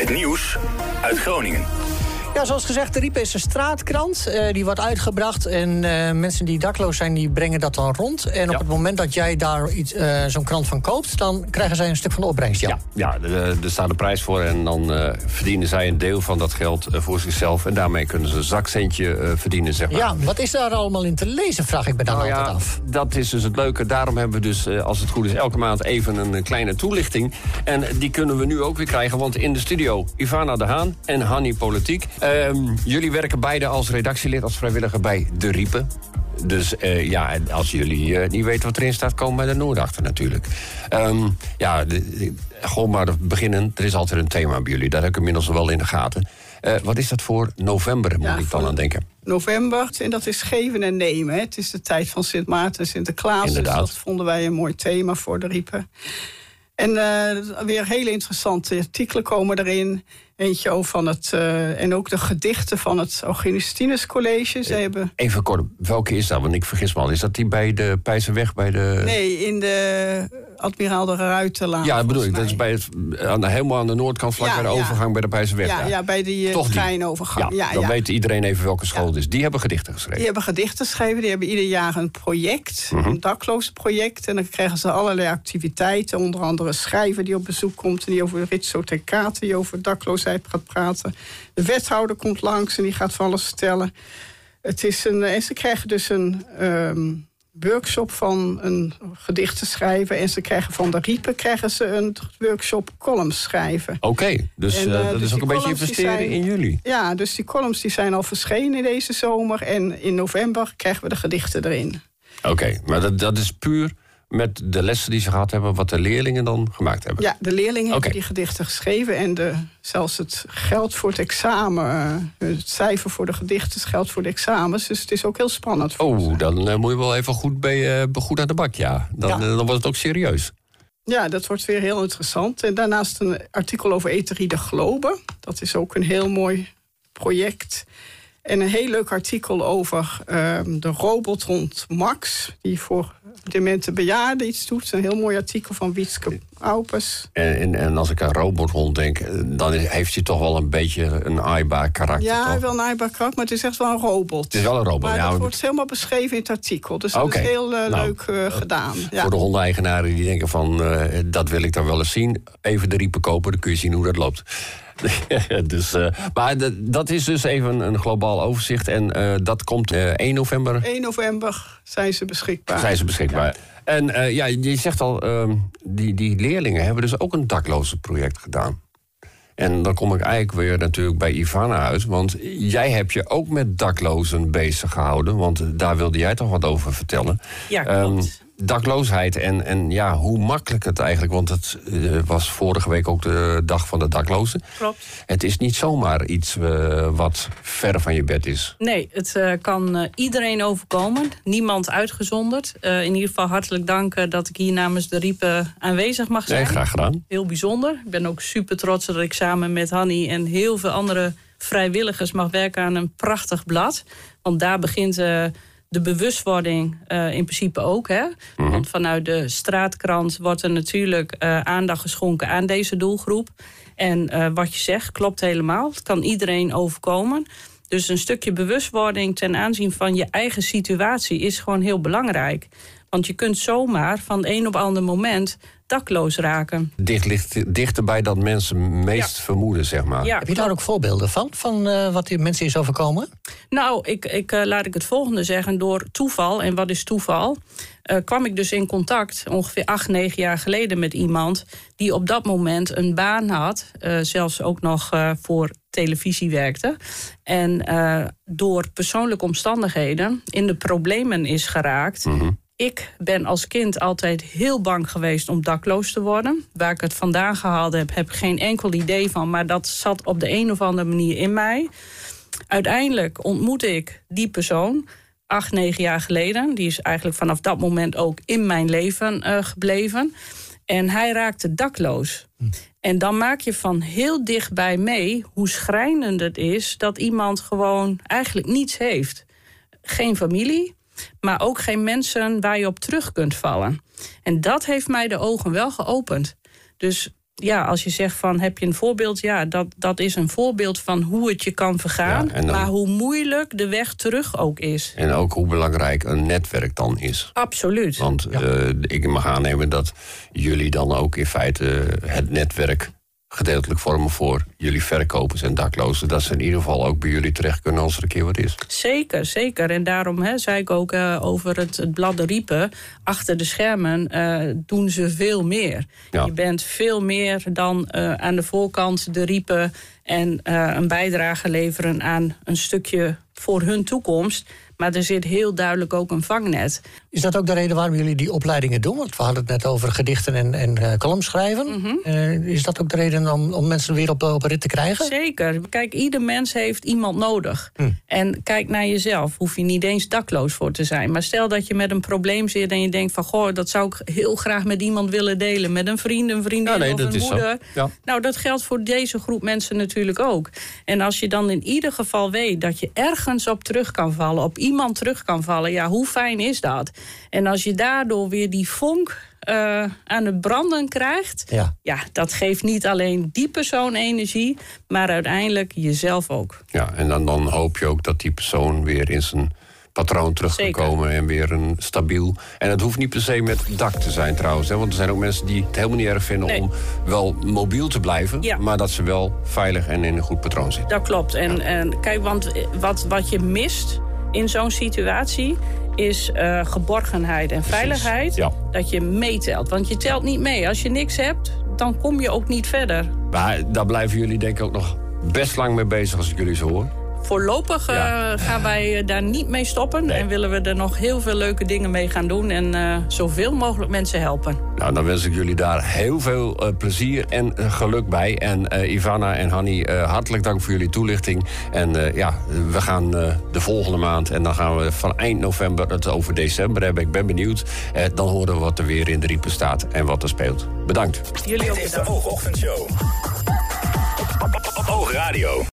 Het nieuws uit Groningen. Ja, zoals gezegd, de Riepe is een straatkrant. Die wordt uitgebracht en mensen die dakloos zijn, die brengen dat dan rond. En op het moment dat jij daar zo'n krant van koopt, dan krijgen zij een stuk van de opbrengst. Ja, er staat een prijs voor en dan verdienen zij een deel van dat geld voor zichzelf. En daarmee kunnen ze een zakcentje verdienen, zeg maar. Ja, wat is daar allemaal in te lezen, vraag ik me dan altijd af. Dat is dus het leuke. Daarom hebben we dus, als het goed is, elke maand even een kleine toelichting. En die kunnen we nu ook weer krijgen, want in de studio Ivana de Haan en Hanny Politiek. Jullie werken beide als redactielid, als vrijwilliger bij De Riepe. Dus als jullie niet weten wat erin staat, komen bij de Noordachter natuurlijk. Gewoon maar beginnen. Er is altijd een thema bij jullie. Dat heb ik inmiddels wel in de gaten. Wat is dat voor november, moet ik dan aan denken? November, en dat is geven en nemen. Hè. Het is de tijd van Sint Maarten en Sinterklaas. Inderdaad. Dus dat vonden wij een mooi thema voor De Riepe. En weer hele interessante artikelen komen erin. Eentje over van het en ook de gedichten van het Augustinus College. Ze hebben... Even kort, welke is dat? Want ik vergis me al. Is dat die bij de Pijzenweg? Nee, in de Admiraal de Ruitenlaan. Ja, dat bedoel ik. Dat is bij helemaal aan de noordkant, vlak bij de overgang bij de Pijzenweg. Ja, bij die treinovergang. Dan weet iedereen even welke school het is. Die hebben gedichten geschreven. Die hebben gedichten geschreven. Die hebben ieder jaar een project, een dakloze project. En dan krijgen ze allerlei activiteiten. Onder andere schrijver die op bezoek komt en die over Ritso ten Kate, die over dakloosheid gaat praten. De wethouder komt langs en die gaat van alles vertellen. En ze krijgen dus een workshop van een gedicht te schrijven. En ze krijgen van De Riepe een workshop columns schrijven. Oké, dus dat is ook een beetje investeren in jullie. Ja, dus die columns die zijn al verschenen in deze zomer. En in november krijgen we de gedichten erin. Oké, maar dat is puur met de lessen die ze gehad hebben, wat de leerlingen dan gemaakt hebben? Ja, de leerlingen hebben die gedichten geschreven. En zelfs het geld voor het examen, het cijfer voor de gedichten geldt voor de examens. Dus het is ook heel spannend voor ze. Dan moet je wel even goed aan de bak, Dan wordt het ook serieus. Ja, dat wordt weer heel interessant. En daarnaast een artikel over Etherie de Globe. Dat is ook een heel mooi project. En een heel leuk artikel over de robothond Max, die voor demente bejaarden iets doet. Een heel mooi artikel van Wietske Aupers. En als ik aan robothond denk, dan heeft hij toch wel een beetje een aaibaar karakter. Ja, toch? wel een aaibaar karakter, maar het is echt wel een robot. Het is wel een robot, maar dat wordt helemaal beschreven in het artikel. Dus dat is heel leuk gedaan. Ja. Voor de hondeneigenaren die denken van, dat wil ik dan wel eens zien. Even De Riepe kopen, dan kun je zien hoe dat loopt. Maar dat is dus even een globaal overzicht. En dat komt 1 november. 1 november zijn ze beschikbaar. Ja. En je zegt al, die leerlingen hebben dus ook een daklozenproject gedaan. En dan kom ik eigenlijk weer natuurlijk bij Ivana uit. Want jij hebt je ook met daklozen bezig gehouden. Want daar wilde jij toch wat over vertellen. Ja, klopt. Dakloosheid en hoe makkelijk het eigenlijk... want het was vorige week ook de dag van de daklozen. Klopt. Het is niet zomaar iets wat ver van je bed is. Nee, het kan iedereen overkomen. Niemand uitgezonderd. In ieder geval hartelijk dank dat ik hier namens De Riepe aanwezig mag zijn. Nee, graag gedaan. Heel bijzonder. Ik ben ook super trots dat ik samen met Hanny en heel veel andere vrijwilligers mag werken aan een prachtig blad. Want daar begint... de bewustwording in principe ook. Hè? Want vanuit de straatkrant wordt er natuurlijk aandacht geschonken aan deze doelgroep. En wat je zegt, klopt helemaal. Het kan iedereen overkomen. Dus een stukje bewustwording ten aanzien van je eigen situatie is gewoon heel belangrijk. Want je kunt zomaar van een op ander moment dakloos raken. Dichterbij dat mensen meest vermoeden, zeg maar. Ja, heb je daar ook voorbeelden van wat die mensen is overkomen? Nou, laat ik het volgende zeggen. Door toeval, en wat is toeval... kwam ik dus in contact ongeveer 8-9 jaar geleden met iemand... die op dat moment een baan had, zelfs ook nog voor televisie werkte... en door persoonlijke omstandigheden in de problemen is geraakt... Ik ben als kind altijd heel bang geweest om dakloos te worden. Waar ik het vandaan gehaald heb ik geen enkel idee van... maar dat zat op de een of andere manier in mij. Uiteindelijk ontmoette ik die persoon 8-9 jaar geleden. Die is eigenlijk vanaf dat moment ook in mijn leven gebleven. En hij raakte dakloos. En dan maak je van heel dichtbij mee hoe schrijnend het is... dat iemand gewoon eigenlijk niets heeft. Geen familie... maar ook geen mensen waar je op terug kunt vallen. En dat heeft mij de ogen wel geopend. Dus Ja, als je zegt van heb je een voorbeeld, ja, dat is een voorbeeld van hoe het je kan vergaan, ja, maar hoe moeilijk de weg terug ook is. En ook hoe belangrijk een netwerk dan is. Absoluut. Want ik mag aannemen dat jullie dan ook in feite het netwerk gedeeltelijk vormen voor jullie verkopers en daklozen. Dat ze in ieder geval ook bij jullie terecht kunnen als er een keer wat is. Zeker, zeker. En daarom zei ik ook over het blad De Riepen. Achter de schermen doen ze veel meer. Ja. Je bent veel meer dan aan de voorkant De Riepen en een bijdrage leveren aan een stukje voor hun toekomst. Maar er zit heel duidelijk ook een vangnet. Is dat ook de reden waarom jullie die opleidingen doen? Want we hadden het net over gedichten en columns schrijven. Mm-hmm. Is dat ook de reden om mensen weer op rit te krijgen? Zeker. Kijk, ieder mens heeft iemand nodig. En kijk naar jezelf. Hoef je niet eens dakloos voor te zijn. Maar stel dat je met een probleem zit en je denkt van, goh, dat zou ik heel graag met iemand willen delen. Met een vriend, een vriendin of een moeder. Ja. Nou, dat geldt voor deze groep mensen natuurlijk ook. En als je dan in ieder geval weet dat je ergens op terug kan vallen, op iemand terug kan vallen, ja, hoe fijn is dat? En als je daardoor weer die vonk aan het branden krijgt, ja, dat geeft niet alleen die persoon energie, maar uiteindelijk jezelf ook. Ja, en dan hoop je ook dat die persoon weer in zijn patroon terug kan komen en weer een stabiel. En het hoeft niet per se met dak te zijn trouwens, hè, want er zijn ook mensen die het helemaal niet erg vinden om wel mobiel te blijven, maar dat ze wel veilig en in een goed patroon zitten. Dat klopt. En kijk, want wat je mist in zo'n situatie is geborgenheid en veiligheid. Ja. Dat je meetelt. Want je telt niet mee. Als je niks hebt, dan kom je ook niet verder. Maar daar blijven jullie denk ik ook nog best lang mee bezig als ik jullie zo hoor. Voorlopig gaan wij daar niet mee stoppen. Nee. En willen we er nog heel veel leuke dingen mee gaan doen. En zoveel mogelijk mensen helpen. Nou, dan wens ik jullie daar heel veel plezier en geluk bij. En Ivana en Hanny, hartelijk dank voor jullie toelichting. En we gaan de volgende maand. En dan gaan we van eind november het over december hebben. Ik ben benieuwd. Dan horen we wat er weer in De Riepen staat en wat er speelt. Bedankt. Jullie ook bedankt. Dit is de Oogochtendshow. Oogradio.